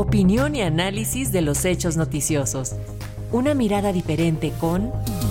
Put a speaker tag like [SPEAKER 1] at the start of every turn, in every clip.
[SPEAKER 1] Opinión y análisis de los hechos noticiosos. Una mirada diferente con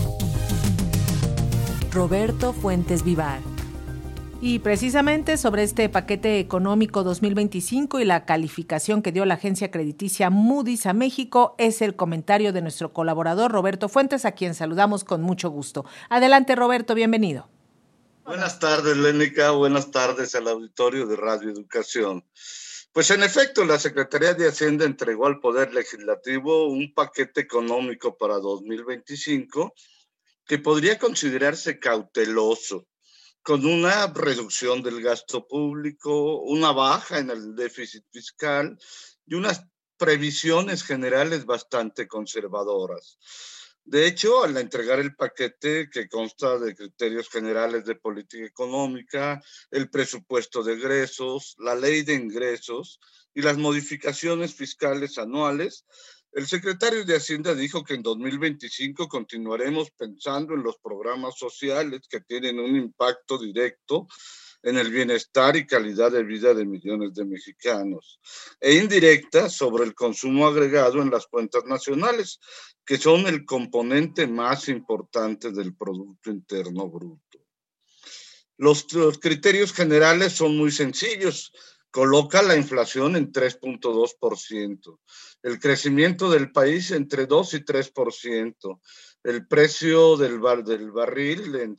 [SPEAKER 1] Roberto Fuentes Vivar.
[SPEAKER 2] Y precisamente sobre este paquete económico 2025 y la calificación que dio la agencia crediticia Moody's a México es el comentario de nuestro colaborador Roberto Fuentes, a quien saludamos con mucho gusto. Adelante, Roberto, bienvenido.
[SPEAKER 3] Buenas tardes, Lénica. Buenas tardes al auditorio de Radio Educación. Pues en efecto, la Secretaría de Hacienda entregó al Poder Legislativo un paquete económico para 2025 que podría considerarse cauteloso, con una reducción del gasto público, una baja en el déficit fiscal y unas previsiones generales bastante conservadoras. De hecho, al entregar el paquete, que consta de criterios generales de política económica, el presupuesto de egresos, la ley de ingresos y las modificaciones fiscales anuales, el secretario de Hacienda dijo que en 2025 continuaremos pensando en los programas sociales que tienen un impacto directo en el bienestar y calidad de vida de millones de mexicanos, e indirecta sobre el consumo agregado en las cuentas nacionales, que son el componente más importante del Producto Interno Bruto. Los criterios generales son muy sencillos. Coloca la inflación en 3.2%, el crecimiento del país entre 2 y 3%, el precio del barril en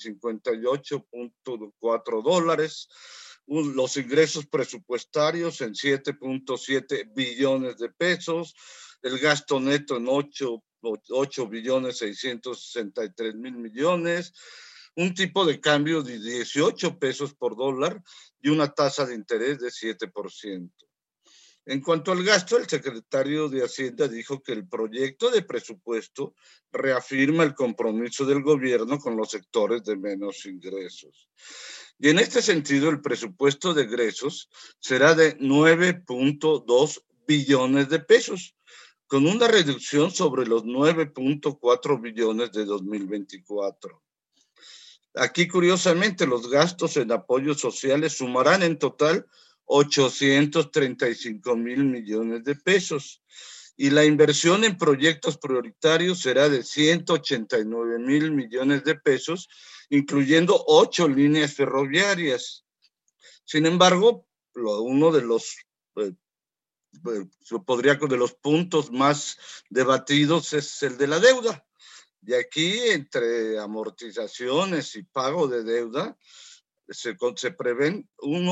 [SPEAKER 3] $58.4, los ingresos presupuestarios en 7.7 billones de pesos, el gasto neto en 8.663.000.000.000, un tipo de cambio de 18 pesos por dólar y una tasa de interés de 7%. En cuanto al gasto, el secretario de Hacienda dijo que el proyecto de presupuesto reafirma el compromiso del gobierno con los sectores de menos ingresos. Y en este sentido, el presupuesto de egresos será de 9.2 billones de pesos, con una reducción sobre los 9.4 billones de 2024. Aquí, curiosamente, los gastos en apoyos sociales sumarán en total 835.000.000.000 de pesos y la inversión en proyectos prioritarios será de 189.000.000.000 de pesos, incluyendo 8 líneas ferroviarias. Sin embargo, uno de los puntos más debatidos es el de la deuda. Y aquí, entre amortizaciones y pago de deuda, se prevén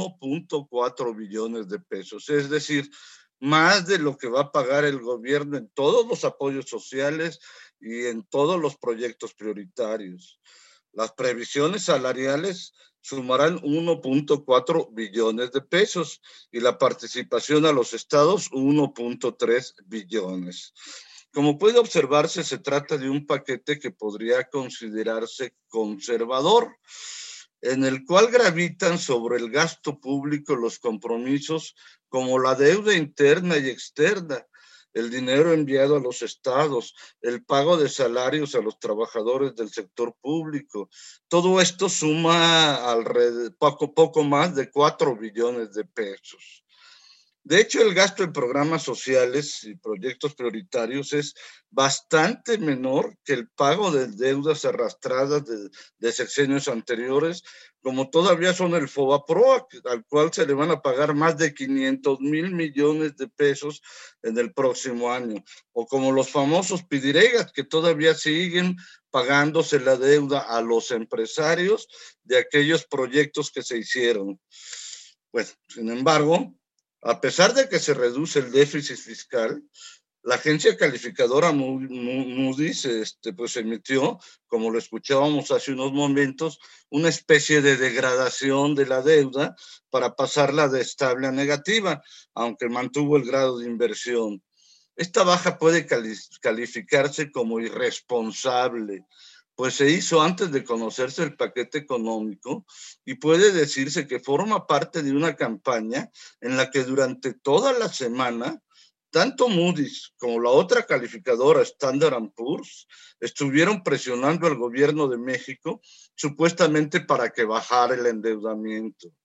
[SPEAKER 3] 1.4 billones de pesos. Es decir, más de lo que va a pagar el gobierno en todos los apoyos sociales y en todos los proyectos prioritarios. Las previsiones salariales sumarán 1.4 billones de pesos y la participación a los estados 1.3 billones. Como puede observarse, se trata de un paquete que podría considerarse conservador, en el cual gravitan sobre el gasto público los compromisos como la deuda interna y externa, el dinero enviado a los estados, el pago de salarios a los trabajadores del sector público. Todo esto suma poco más de 4 billones de pesos. De hecho, el gasto en programas sociales y proyectos prioritarios es bastante menor que el pago de deudas arrastradas de sexenios anteriores, como todavía son el FOBAPROA, al cual se le van a pagar más de 500.000 millones de pesos en el próximo año, o como los famosos PIDIREGAS, que todavía siguen pagándose la deuda a los empresarios de aquellos proyectos que se hicieron. Pues, sin embargo, a pesar de que se reduce el déficit fiscal, la agencia calificadora Moody's pues emitió, como lo escuchábamos hace unos momentos, una especie de degradación de la deuda para pasarla de estable a negativa, aunque mantuvo el grado de inversión. Esta baja puede calificarse como irresponsable, pues se hizo antes de conocerse el paquete económico y puede decirse que forma parte de una campaña en la que durante toda la semana, tanto Moody's como la otra calificadora Standard & Poor's estuvieron presionando al gobierno de México supuestamente para que bajara el endeudamiento.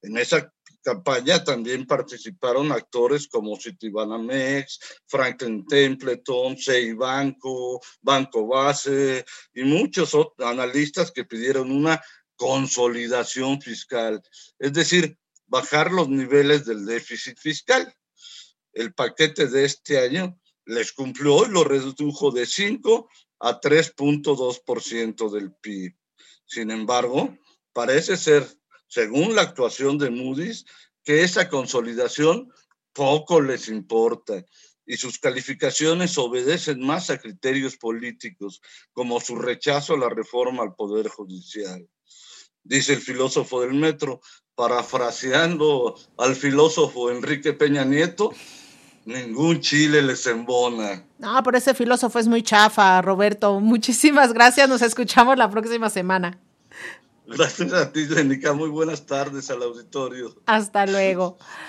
[SPEAKER 3] En esa campaña también participaron actores como Citibanamex, Franklin Templeton, Ceibanco, Banco Base y muchos analistas que pidieron una consolidación fiscal, es decir, bajar los niveles del déficit fiscal. El paquete de este año les cumplió y lo redujo de 5 a 3.2% del PIB. Sin embargo, parece ser, según la actuación de Moody's, que esa consolidación poco les importa y sus calificaciones obedecen más a criterios políticos, como su rechazo a la reforma al Poder Judicial. Dice el filósofo del Metro, parafraseando al filósofo Enrique Peña Nieto, ningún chile les embona.
[SPEAKER 2] No, pero ese filósofo es muy chafa, Roberto. Muchísimas gracias, nos escuchamos la próxima semana.
[SPEAKER 3] Gracias a ti, Jenica. Muy buenas tardes al auditorio.
[SPEAKER 2] Hasta luego.